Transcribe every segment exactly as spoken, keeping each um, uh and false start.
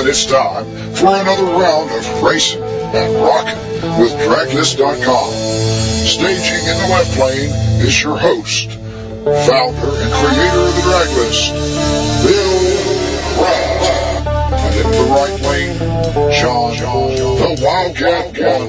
and it's time for another round of racing and rocking with Draglist dot com. Staging in the left lane is your host, founder and creator of the Draglist, Bill Pratt. And in the right lane, John, the Wildcat One.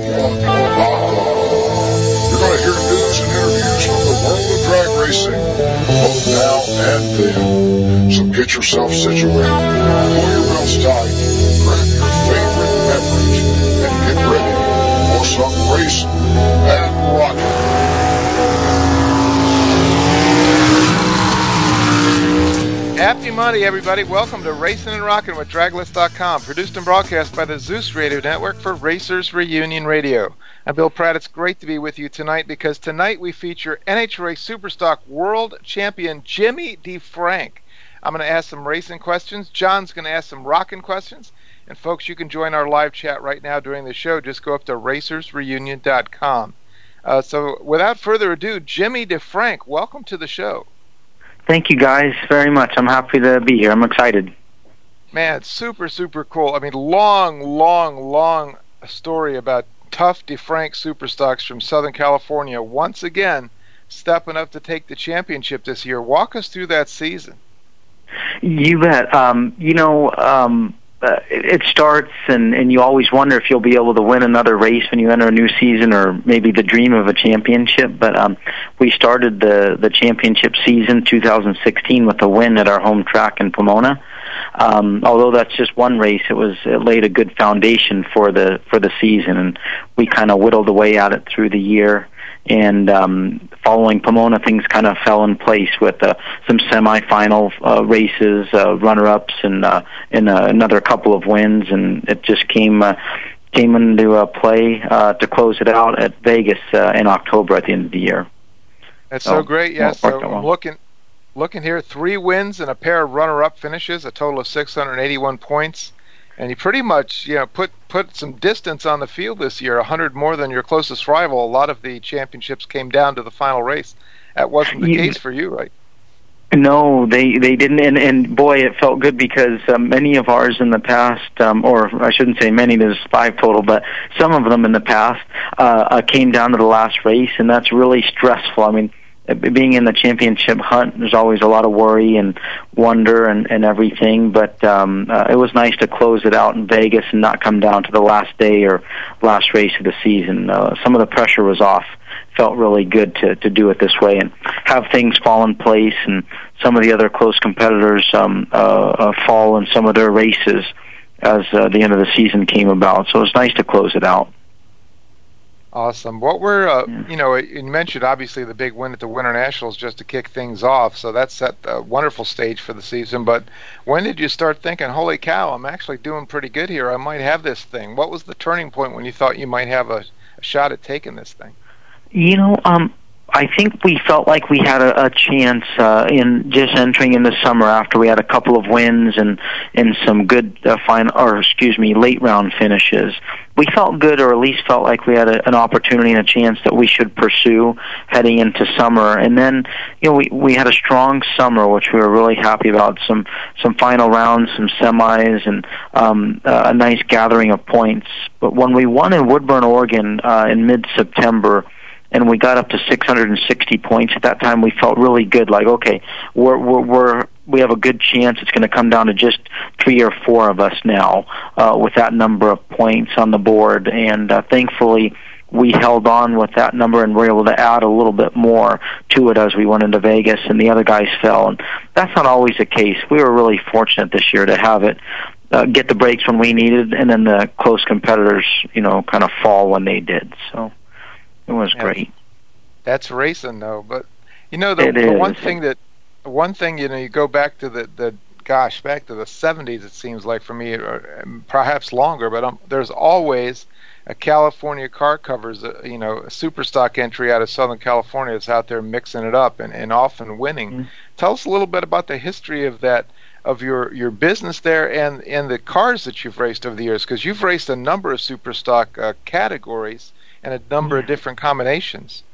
You're going to hear news and interviews from the world of drag racing, both now and then. So get yourself situated, pull your belts tight, grab your favorite beverage, and get ready for some racing and rocking. Happy Monday, everybody. Welcome to Racing and Rockin' with Draglist dot com, produced and broadcast by the Zeus Radio Network for Racers Reunion Radio. I'm Bill Pratt. It's great to be with you tonight because tonight we feature N H R A Superstock World Champion Jimmy DeFrank. I'm going to ask some racing questions. John's going to ask some rockin' questions. And folks, you can join our live chat right now during the show. Just go up to Racers Reunion dot com. Uh, so without further ado, Jimmy DeFrank, welcome to the show. Thank you guys very much. I'm happy to be here. I'm excited. Man, it's super, super cool. I mean, long, long, long story about tough DeFrank Superstocks from Southern California once again stepping up to take the championship this year. Walk us through that season. You bet. Um, you know, um, uh, it, it starts, and, and you always wonder if you'll be able to win another race when you enter a new season, or maybe the dream of a championship. But um, we started the, the championship season two thousand sixteen with a win at our home track in Pomona. Um, although that's just one race, it was it laid a good foundation for the for the season, and we kind of whittled away at it through the year. And um, following Pomona, things kind of fell in place with uh, some semifinal uh, races, uh, runner-ups, and uh, and uh, another couple of wins, and it just came uh, came into uh, play uh, to close it out at Vegas uh, in October at the end of the year. That's so, so great. Yes, yeah, so I'm looking looking here, three wins and a pair of runner-up finishes, a total of six hundred eighty-one points. And you pretty much, you know, put put some distance on the field this year, one hundred more than your closest rival. A lot of the championships came down to the final race. That wasn't the yeah. case for you, right? No, they they didn't, and, and boy, it felt good because um, many of ours in the past, um, or I shouldn't say many, there's five total, but some of them in the past uh, uh, came down to the last race, and that's really stressful. I mean, being in the championship hunt, there's always a lot of worry and wonder and, and everything, but um, uh, it was nice to close it out in Vegas and not come down to the last day or last race of the season. Uh, some of the pressure was off. Felt really good to, to do it this way and have things fall in place, and some of the other close competitors um, uh, uh, fall in some of their races as uh, the end of the season came about. So it was nice to close it out. Awesome. What were, uh, yeah. you know, you mentioned obviously the big win at the Winter Nationals just to kick things off, so that set a wonderful stage for the season. But when did you start thinking, holy cow, I'm actually doing pretty good here, I might have this thing? What was the turning point when you thought you might have a, a shot at taking this thing? You know, um, I think we felt like we had a, a chance uh, in just entering in the summer after we had a couple of wins and, and some good uh, final, or excuse me, late round finishes. We felt good, or at least felt like we had a, an opportunity and a chance that we should pursue heading into summer. And then, you know, we we had a strong summer, which we were really happy about. Some some final rounds, some semis, and um, uh, a nice gathering of points. But when we won in Woodburn, Oregon, uh, in mid-September, and we got up to six hundred sixty points at that time, we felt really good. Like, okay, we're we're, we're we have a good chance. It's going to come down to just three or four of us now uh, with that number of points on the board. And uh, thankfully, we held on with that number and were able to add a little bit more to it as we went into Vegas, and the other guys fell. And that's not always the case. We were really fortunate this year to have it uh, get the breaks when we needed, and then the close competitors, you know, kind of fall when they did. So it was yeah, great. That's racing, though. But you know, the, the one thing that one thing you know, you go back to the the gosh, back to the seventies. It seems like for me, or perhaps longer. But um, there's always a California car covers, a, you know, a Superstock entry out of Southern California that's out there mixing it up and, and often winning. Mm-hmm. Tell us a little bit about the history of that, of your, your business there and, and the cars that you've raced over the years, because you've raced a number of Superstock uh, categories and a number of different combinations.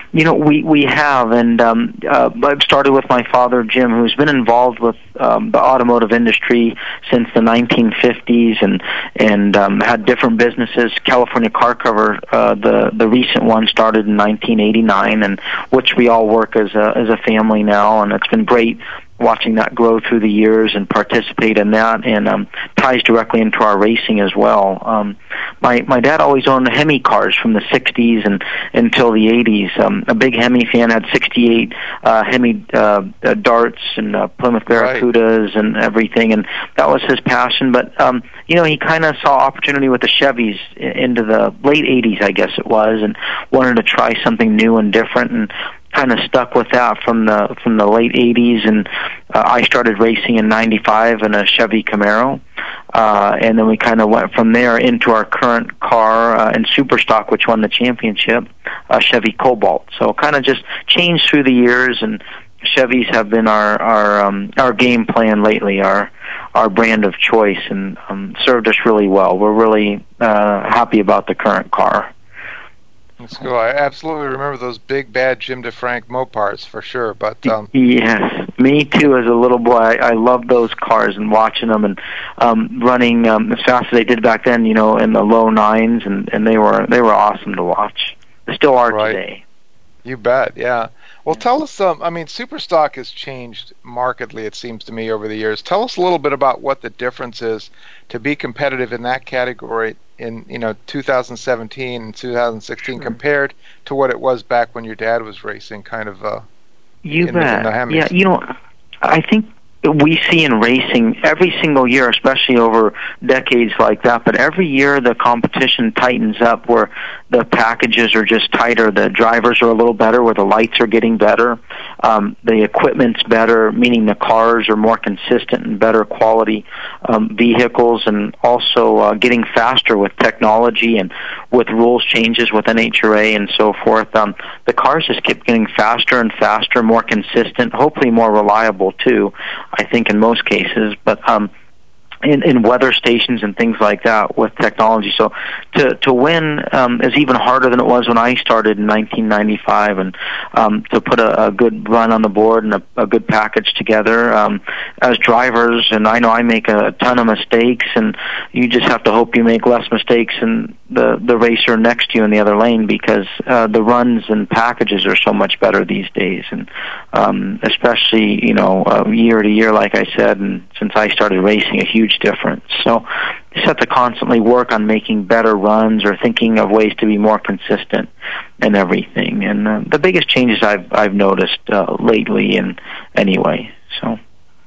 You know, we we have, and um, uh, I've started with my father, Jim, who's been involved with um, the automotive industry since the nineteen fifties, and and um, had different businesses. California Car Cover, uh, the the recent one, started in nineteen eighty-nine, and which we all work as a as a family now, and it's been great watching that grow through the years and participate in that, and um, ties directly into our racing as well. Um, my my dad always owned Hemi cars from the sixties and until the eighties. Um, a big Hemi fan, had sixty-eight uh, Hemi uh, uh, Darts and uh, Plymouth Barracudas right. and everything, and that was his passion. But um, you know, he kind of saw opportunity with the Chevys into the late eighties, I guess it was, and wanted to try something new and different, and kind of stuck with that from the from the late eighties, and uh, I started racing in ninety-five in a Chevy Camaro, uh, and then we kind of went from there into our current car uh, in Superstock, which won the championship, uh, Chevy Cobalt. So kind of just changed through the years, and Chevys have been our our um, our game plan lately, our our brand of choice, and um, served us really well. We're really uh, happy about the current car. That's cool. I absolutely remember those big, bad Jim DeFrank Mopars for sure. But um, yes, me too. As a little boy, I, I loved those cars and watching them and um, running um, as fast as they did back then. You know, in the low nines, and, and they were they were awesome to watch. They still are right. today. You bet. Yeah. Well, tell us. Um, I mean, Superstock has changed markedly, it seems to me, over the years. Tell us a little bit about what the difference is to be competitive in that category in you know two thousand seventeen and two thousand sixteen sure. compared to what it was back when your dad was racing, kind of. Uh, you in bet. The, in the yeah, you know, I think we see in racing every single year, especially over decades like that, but every year the competition tightens up where the packages are just tighter, the drivers are a little better, where the lights are getting better, um, the equipment's better, meaning the cars are more consistent and better quality um, vehicles, and also uh, getting faster with technology and with rules changes with N H R A and so forth. Um, the cars just keep getting faster and faster, more consistent, hopefully more reliable too, I think in most cases, but um, in, in weather stations and things like that with technology. So to to win um, is even harder than it was when I started in nineteen ninety-five, and um, to put a, a good run on the board and a, a good package together um, as drivers. And I know I make a ton of mistakes, and you just have to hope you make less mistakes than the the racer next to you in the other lane, because uh, the runs and packages are so much better these days, and um, especially you know uh, year to year, like I said, and since I started racing, a huge difference. So you just have to constantly work on making better runs or thinking of ways to be more consistent and everything. And uh, the biggest changes I've I've noticed uh, lately, and anyway, so.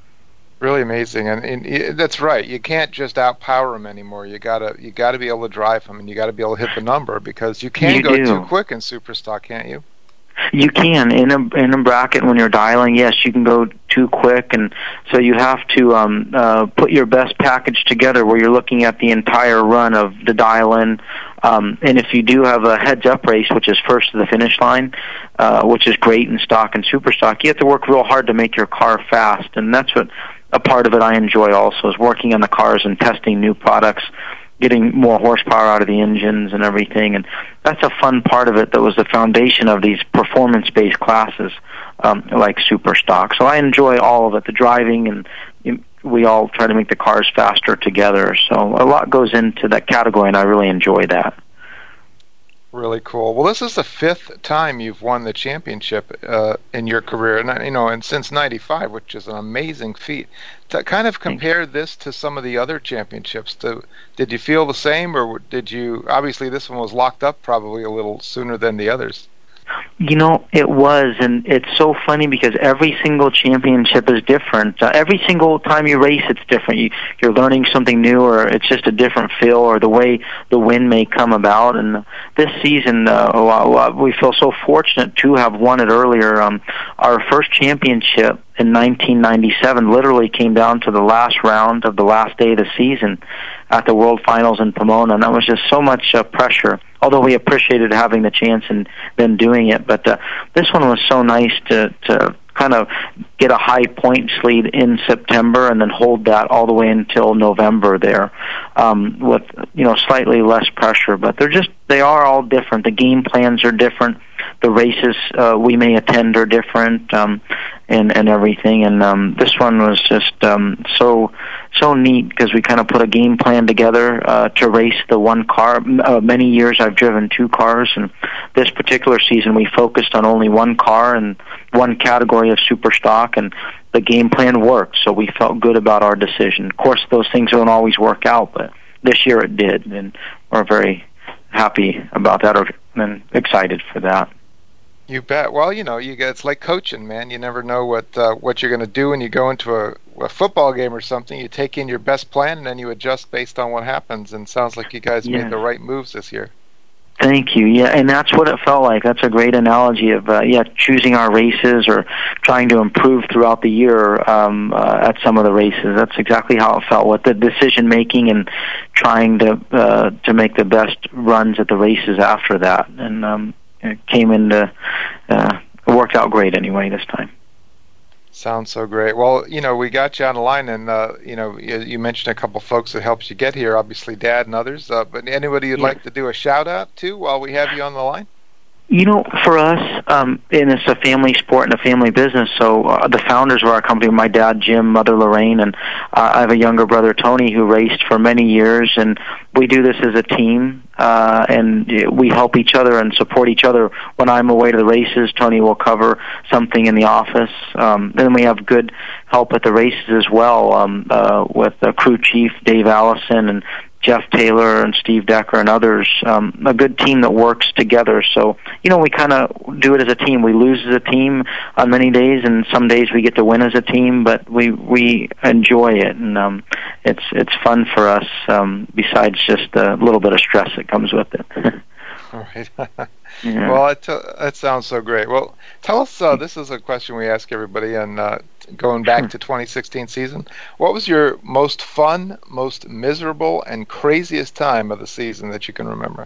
Really amazing, and, and that's right. You can't just outpower them anymore. You gotta you gotta be able to drive them, and you gotta be able to hit the number, because you can you go do. too quick in Superstock, can't you? You can in a in a bracket when you're dialing. Yes, you can go too quick, and so you have to um, uh, put your best package together where you're looking at the entire run of the dial-in. Um, and if you do have a heads-up race, which is first to the finish line, uh, which is great in stock and Superstock, you have to work real hard to make your car fast, and that's what a part of it I enjoy also, is working on the cars and testing new products, getting more horsepower out of the engines and everything. And that's a fun part of it that was the foundation of these performance-based classes um, like Superstock. So I enjoy all of it, the driving, and you, we all try to make the cars faster together. So a lot goes into that category, and I really enjoy that. Really cool. Well, this is the fifth time you've won the championship uh, in your career, and you know, and since ninety-five, which is an amazing feat. To kind of compare this to some of the other championships, to, did you feel the same, or did you? Obviously, this one was locked up probably a little sooner than the others. You know, it was, and it's so funny because every single championship is different. Uh, every single time you race, it's different. You, you're learning something new, or it's just a different feel, or the way the win may come about. And this season, uh, we feel so fortunate to have won it earlier. Um, our first championship in nineteen ninety-seven literally came down to the last round of the last day of the season at the World Finals in Pomona, and that was just so much uh, pressure. Although we appreciated having the chance and then doing it, but uh, this one was so nice to to kind of get a high points lead in September and then hold that all the way until November there, um, with you know slightly less pressure. But they're just they are all different. The game plans are different. The races uh, we may attend are different, um, and and everything. And um, this one was just um, so so neat because we kind of put a game plan together uh, to race the one car. Uh, many years I've driven two cars, and this particular season we focused on only one car and one category of super stock, and the game plan worked. So we felt good about our decision. Of course, those things don't always work out, but this year it did, and we're very happy about that and excited for that. You bet. Well, you know, you get, it's like coaching, man. You never know what uh, what you're going to do when you go into a, a football game or something. You take in your best plan and then you adjust based on what happens. And it sounds like you guys yeah. made the right moves this year. Thank you. Yeah, and that's what it felt like. That's a great analogy of uh, yeah, choosing our races or trying to improve throughout the year um, uh, at some of the races. That's exactly how it felt with the decision making and trying to uh, to make the best runs at the races after that. And um, it came into uh, it worked out great anyway this time. Sounds so great. Well, you know, we got you on the line, and uh, you know, you, you mentioned a couple folks that helped you get here. Obviously, Dad and others. Uh, but anybody you'd yeah. like to do a shout out to while we have you on the line? You know, for us, um, and it's a family sport and a family business, so uh, the founders of our company, my dad, Jim, mother, Lorraine, and uh, I have a younger brother, Tony, who raced for many years, and we do this as a team, uh, and we help each other and support each other. When I'm away to the races, Tony will cover something in the office. Um, then we have good help at the races as well, um, uh, with the crew chief, Dave Allison, and Jeff Taylor and Steve Decker and others, um, a good team that works together. So, you know, we kind of do it as a team. We lose as a team on many days, and some days we get to win as a team, but we we enjoy it, and um, it's it's fun for us, um, besides just a little bit of stress that comes with it. All right. Yeah. Well, it, uh, that sounds so great. Well, tell us, uh, this is a question we ask everybody, and uh, going back to twenty sixteen season, what was your most fun, most miserable, and craziest time of the season that you can remember?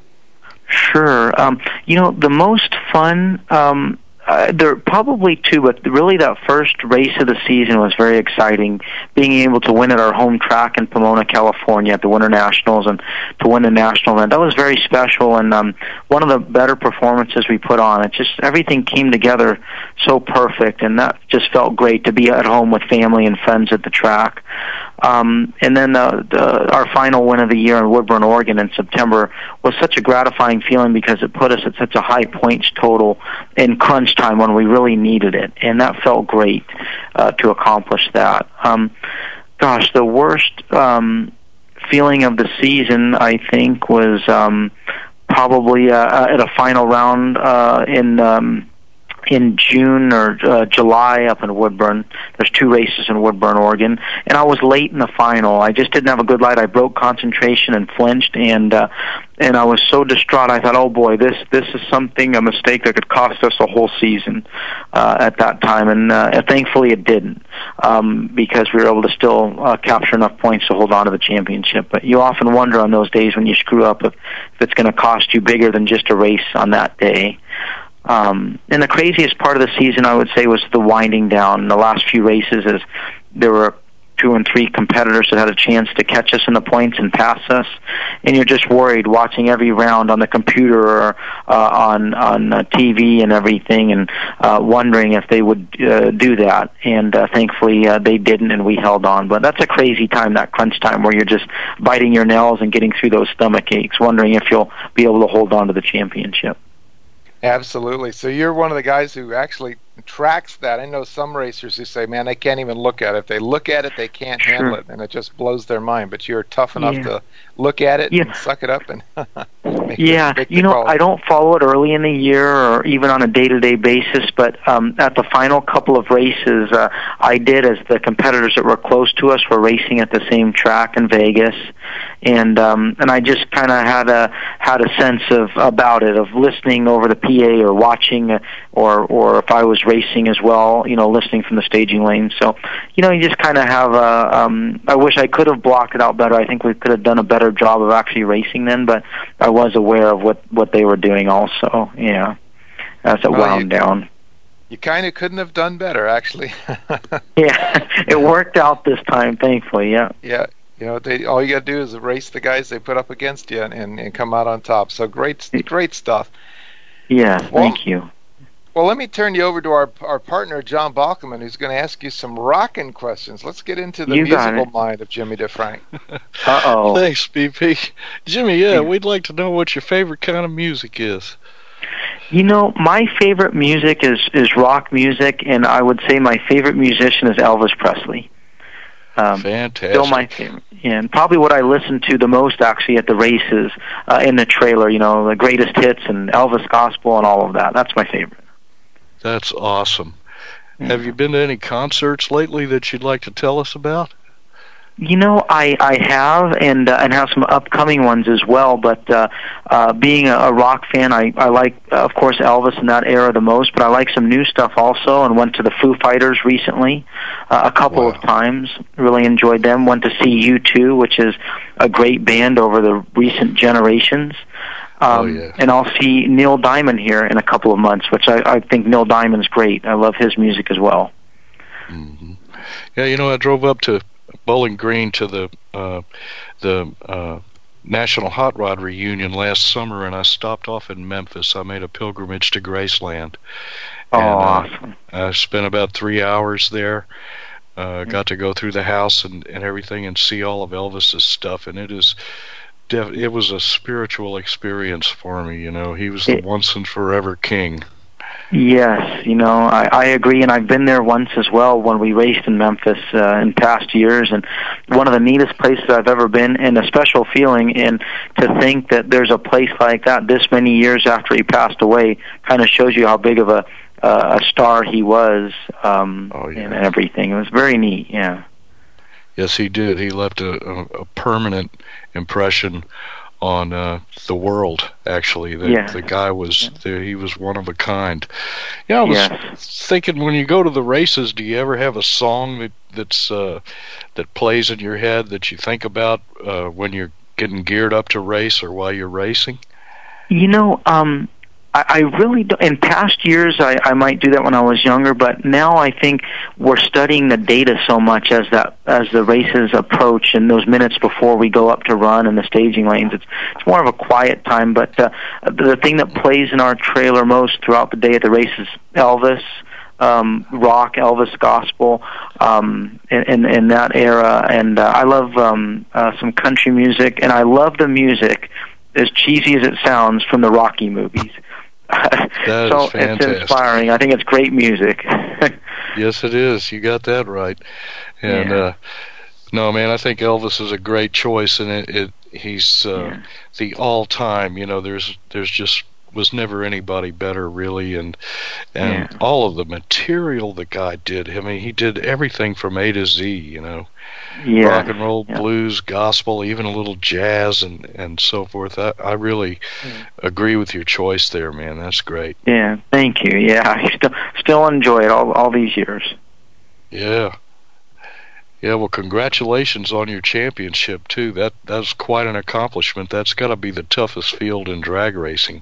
Sure. Um, you know, the most fun, um, uh, there are probably two, but really that first race of the season was very exciting. Being able to win at our home track in Pomona, California at the Winter Nationals and to win the national event, that was very special, and um, one of the better performances we put on. It just, everything came together so perfect, and that just felt great to be at home with family and friends at the track. Um, and then uh, the, our final win of the year in Woodburn, Oregon in September was such a gratifying feeling because it put us at such a high points total in crunch time when we really needed it, and that felt great uh, to accomplish that. Um, gosh, the worst um, feeling of the season, I think, was um, probably uh, at a final round uh, in um, in June or uh, July up in Woodburn. There's two races in Woodburn, Oregon, and I was late in the final. I just didn't have a good light. I broke concentration and flinched, and uh, and I was so distraught. I thought, oh boy, this this is something, a mistake that could cost us a whole season uh, at that time, and uh, thankfully it didn't, um, because we were able to still uh, capture enough points to hold on to the championship. But you often wonder on those days when you screw up if, if it's going to cost you bigger than just a race on that day. Um, and the craziest part of the season, I would say, was the winding down. The last few races, as there were two and three competitors that had a chance to catch us in the points and pass us, and you're just worried watching every round on the computer or uh, on on uh, T V and everything, and uh, wondering if they would uh, do that. And uh, thankfully, uh, they didn't, and we held on. But that's a crazy time, that crunch time, where you're just biting your nails and getting through those stomach aches, wondering if you'll be able to hold on to the championship. Absolutely. So you're one of the guys who actually tracks that. I know some racers who say, man, they can't even look at it. If they look at it, they can't Sure. handle it, and it just blows their mind. But you're tough enough Yeah. to look at it Yeah. and suck it up and make Yeah, make the you know, call. I don't follow it early in the year or even on a day-to-day basis, but um, at the final couple of races, uh, I did, as the competitors that were close to us were racing at the same track in Vegas, and um, and I just kind of had a had a sense of about it, of listening over the P A or watching, uh, or or if I was racing as well, you know, listening from the staging lane. So, you know, you just kind of have a. Um, I wish I could have blocked it out better. I think we could have done a better job of actually racing then, but I was aware of what what they were doing also. Yeah, as it Well, wound you- down. You kind of couldn't have done better, actually. Yeah, it worked out this time, thankfully. Yeah. Yeah. You know, they, all you got to do is erase the guys they put up against you and, and, and come out on top. So great, great stuff. Yeah, well, thank you. Well, let me turn you over to our our partner, John Bockelman, who's going to ask you some rockin' questions. Let's get into the you musical mind of Jimmy DeFrank. Uh-oh. Thanks, B P. Jimmy, yeah, we'd like to know what your favorite kind of music is. You know, my favorite music is, is rock music, and I would say my favorite musician is Elvis Presley. Um, Fantastic. Still my favorite. Yeah, and probably what I listen to the most, actually, at the races, uh, in the trailer, you know, the greatest hits and Elvis Gospel and all of that. That's my favorite. That's awesome. Yeah. Have you been to any concerts lately that you'd like to tell us about? You know, I, I have, and uh, and have some upcoming ones as well. But uh, uh, being a, a rock fan, I, I like, uh, of course, Elvis in that era the most. But I like some new stuff also, and went to the Foo Fighters recently uh, a couple wow. of times. Really enjoyed them. Went to see U two, which is a great band over the recent generations. Um, oh, yeah. And I'll see Neil Diamond here in a couple of months, which I, I think Neil Diamond's great. I love his music as well. Mm-hmm. Yeah, you know, I drove up to Bowling Green to the uh, the uh, National Hot Rod reunion last summer, and I stopped off in Memphis. I made a pilgrimage to Graceland. Oh, and, uh, awesome. I spent about three hours there. Uh, got to go through the house and, and everything and see all of Elvis's stuff, and it is def- it was a spiritual experience for me. You know, he was the it, once and forever king. Yes, you know, I, I agree, and I've been there once as well when we raced in Memphis uh, in past years, and one of the neatest places I've ever been, and a special feeling, and to think that there's a place like that this many years after he passed away kind of shows you how big of a uh, a star he was, um, oh, yeah. and everything. It was very neat, yeah. Yes, he did. He left a, a, a permanent impression on uh, the world. Actually, the, yeah. the guy was yeah. the, he was one of a kind. Yeah, I was yes. thinking, when you go to the races, do you ever have a song that that's uh, that plays in your head that you think about uh, when you're getting geared up to race or while you're racing? You know, um, I, I really don't. In past years, I, I might do that when I was younger, but now I think we're studying the data so much as that as the races approach and those minutes before we go up to run in the staging lanes. It's it's more of a quiet time, but uh, the thing that plays in our trailer most throughout the day at the races, Elvis, um, rock, Elvis gospel, um, in, in in that era, and uh, I love um, uh, some country music, and I love the music, as cheesy as it sounds, from the Rocky movies. That so is fantastic. It's inspiring. I think it's great music. Yes, it is. You got that right. And yeah. uh, no, man, I think Elvis is a great choice, and it, it he's uh, yeah. the all-time. You know, there's there's just was never anybody better, really, and and yeah. all of the material the guy did. I mean, he did everything from A to Z. You know. Yeah. Rock and roll, yeah. blues, gospel, even a little jazz, and, and so forth. I, I really yeah. agree with your choice there, man. That's great. Yeah, thank you. Yeah, I still still enjoy it all all these years. Yeah. Yeah, well, congratulations on your championship, too. That That's quite an accomplishment. That's got to be the toughest field in drag racing.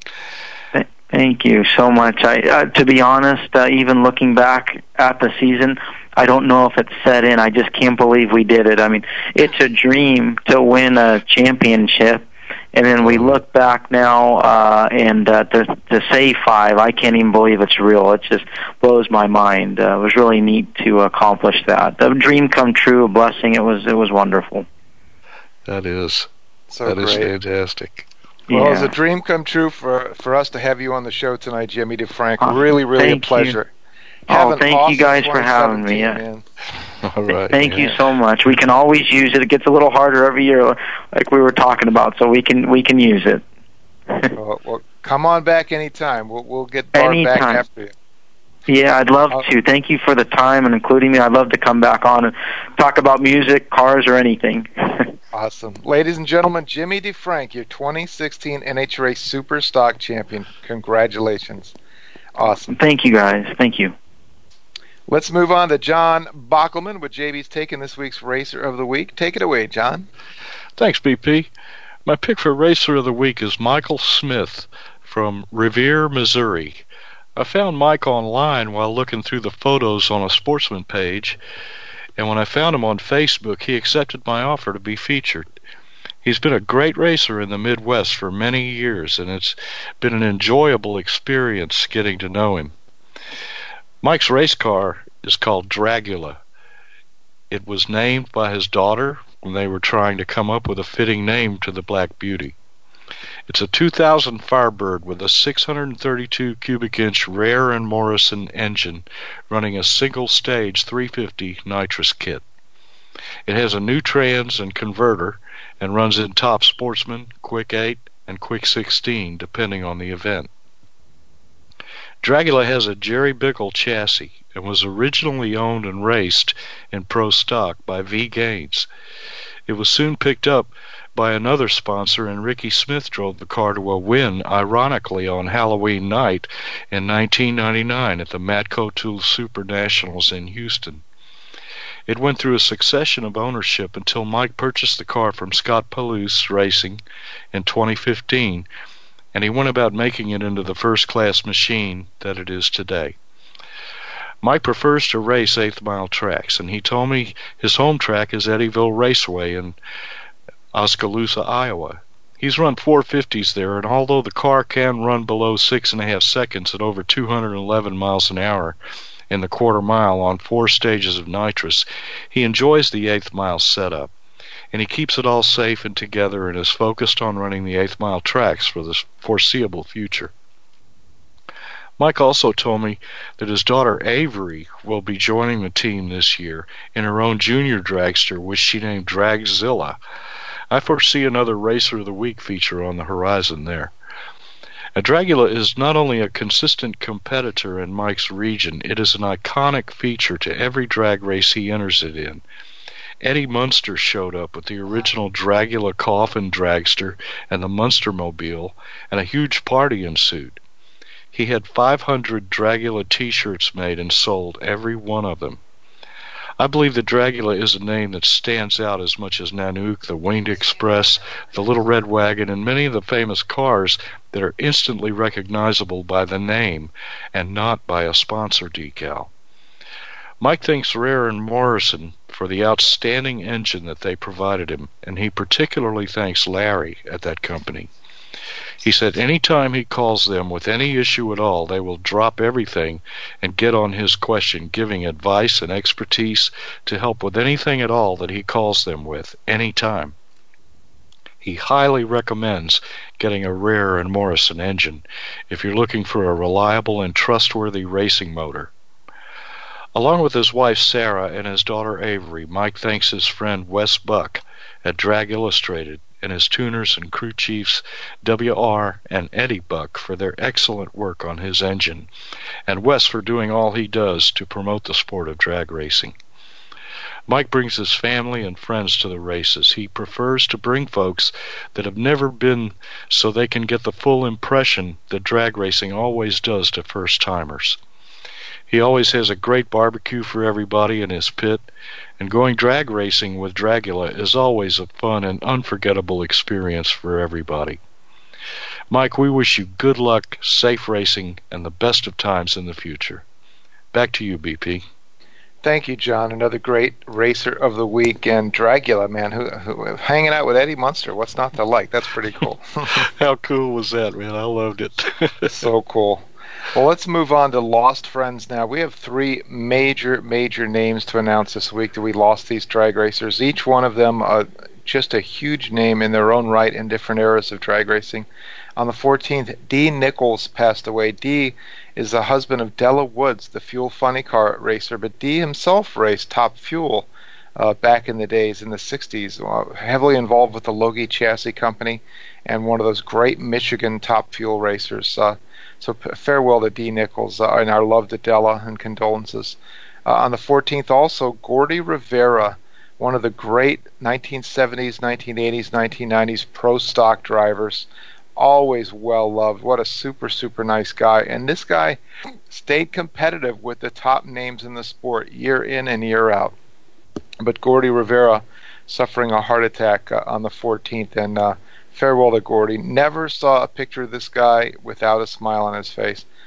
Thank you so much. I, uh, to be honest, uh, even looking back at the season, I don't know if it's set in. I just can't believe we did it. I mean, it's a dream to win a championship, and then we look back now uh, and uh, to, to say five, I can't even believe it's real. It just blows my mind. Uh, it was really neat to accomplish that. The dream come true, a blessing. It was it was wonderful. That is. So that great. is fantastic. Well, yeah. it's a dream come true for for us to have you on the show tonight, Jimmy DeFrank. Uh, really, really a pleasure. Oh, thank awesome you guys for having me. Yeah. Man. All right. Thank yeah. you so much. We can always use it. It gets a little harder every year, like we were talking about, so we can we can use it. well, well, come on back anytime. We'll we'll get Barb anytime. back after you. Yeah, I'd love to. Thank you for the time and including me. I'd love to come back on and talk about music, cars, or anything. Awesome. Ladies and gentlemen, Jimmy DeFrank, your twenty sixteen N H R A Super Stock Champion. Congratulations. Awesome. Thank you, guys. Thank you. Let's move on to John Bockelman with J B's taking this week's Racer of the Week. Take it away, John. Thanks, B P. My pick for Racer of the Week is Michael Smith from Revere, Missouri. I found Mike online while looking through the photos on a Sportsman page, and when I found him on Facebook, he accepted my offer to be featured. He's been a great racer in the Midwest for many years, and it's been an enjoyable experience getting to know him. Mike's race car is called Dragula. It was named by his daughter when they were trying to come up with a fitting name to the Black Beauty. It's a two thousand Firebird with a six hundred thirty-two cubic inch Rare and Morrison engine running a single-stage three fifty nitrous kit. It has a new trans and converter and runs in top Sportsman, Quick eight, and Quick sixteen, depending on the event. Dragula has a Jerry Bickle chassis and was originally owned and raced in Pro Stock by V. Gaines. It was soon picked up by another sponsor, and Ricky Smith drove the car to a win, ironically, on Halloween night in nineteen ninety-nine at the Matco Tool Super Nationals in Houston. It went through a succession of ownership until Mike purchased the car from Scott Palouse Racing in twenty fifteen, and he went about making it into the first-class machine that it is today. Mike prefers to race eighth-mile tracks, and he told me his home track is Eddyville Raceway in Oskaloosa, Iowa. He's run four fifties there, and although the car can run below six and a half seconds at over two hundred eleven miles an hour in the quarter mile on four stages of nitrous, he enjoys the eighth mile setup, and he keeps it all safe and together and is focused on running the eighth mile tracks for the foreseeable future. Mike also told me that his daughter Avery will be joining the team this year in her own junior dragster, which she named Dragzilla. I foresee another Racer of the Week feature on the horizon there. A Dragula is not only a consistent competitor in Mike's region, it is an iconic feature to every drag race he enters it in. Eddie Munster showed up with the original Dragula coffin dragster and the Munstermobile, and a huge party ensued. He had five hundred Dragula t-shirts made and sold every one of them. I believe that Dragula is a name that stands out as much as Nanook, the Winged Express, the Little Red Wagon, and many of the famous cars that are instantly recognizable by the name and not by a sponsor decal. Mike thanks Rare and Morrison for the outstanding engine that they provided him, and he particularly thanks Larry at that company. He said anytime he calls them with any issue at all, they will drop everything and get on his question, giving advice and expertise to help with anything at all that he calls them with, anytime. He highly recommends getting a Rare and Morrison engine if you're looking for a reliable and trustworthy racing motor. Along with his wife Sarah and his daughter Avery, Mike thanks his friend Wes Buck at Drag Illustrated and his tuners and crew chiefs W R and Eddie Buck for their excellent work on his engine, and Wes for doing all he does to promote the sport of drag racing. Mike brings his family and friends to the races. He prefers to bring folks that have never been so they can get the full impression that drag racing always does to first-timers. He always has a great barbecue for everybody in his pit, and going drag racing with Dragula is always a fun and unforgettable experience for everybody. Mike, we wish you good luck, safe racing, and the best of times in the future. Back to you, B P. Thank you, John. Another great Racer of the Week, and Dragula, man, who, who hanging out with Eddie Munster. What's not to like? That's pretty cool. How cool was that, man? I loved it. So cool. Well, let's move on to Lost Friends now. We have three major, major names to announce this week that we lost these drag racers. Each one of them uh, just a huge name in their own right in different eras of drag racing. On the fourteenth, Dee Nichols passed away. Dee is the husband of Della Woods, the Fuel Funny Car racer, but Dee himself raced Top Fuel uh, back in the days in the sixties, uh, heavily involved with the Logie Chassis Company and one of those great Michigan Top Fuel racers. Uh, So farewell to Dee Nichols, uh, and our love to Della, and condolences. Uh, on the fourteenth also, Gordy Rivera, one of the great nineteen seventies, nineteen eighties, nineteen nineties pro stock drivers, always well loved. What a super, super nice guy. And this guy stayed competitive with the top names in the sport year in and year out. But Gordy Rivera suffering a heart attack uh, on the fourteenth, and uh, farewell to Gordy. Never saw a picture of this guy without a smile on his face.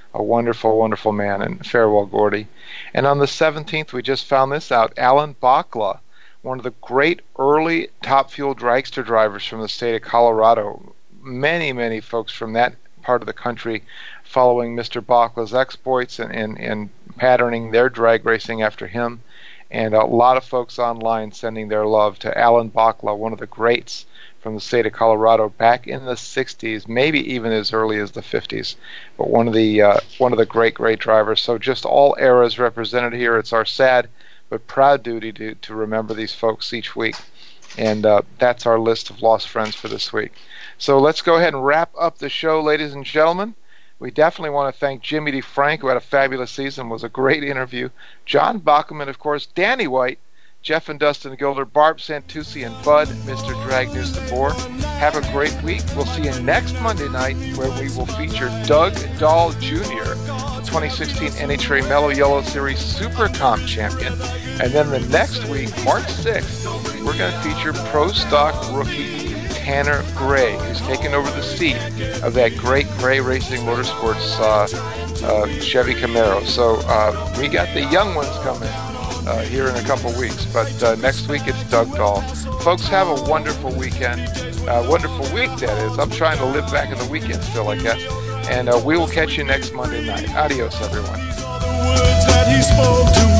a wonderful, wonderful man, and farewell, Gordy. And on the seventeenth, we just found this out, Alan Bachla, one of the great early Top Fuel dragster drivers from the state of Colorado. Many, many folks from that part of the country following Mister Bachla's exploits and, and, and patterning their drag racing after him. And a lot of folks online sending their love to Alan Bachla, one of the greats from the state of Colorado back in the sixties, maybe even as early as the fifties. But one of the uh, one of the great, great drivers. So just all eras represented here. It's our sad but proud duty to, to remember these folks each week. And uh, that's our list of lost friends for this week. So let's go ahead and wrap up the show, ladies and gentlemen. We definitely want to thank Jimmy DeFrank, who had a fabulous season, was a great interview. John Bachman, of course, Danny White, Jeff and Dustin Gilder, Barb Santucci, and Bud, Mister Drag News DeBoer. Have a great week. We'll see you next Monday night, where we will feature Doug Dahl Junior, the twenty sixteen N H R A Mellow Yellow Series Super Comp champion. And then the next week, March sixth, we're going to feature Pro Stock rookie Tanner Gray, who's taken over the seat of that great Gray Racing Motorsports uh, uh, Chevy Camaro. So uh, we got the young ones coming uh, here in a couple weeks, but uh, next week it's Doug Dahl. Folks, have a wonderful weekend, uh, wonderful week, that is. I'm trying to live back in the weekend still, I guess. And uh, we will catch you next Monday night. Adios, everyone.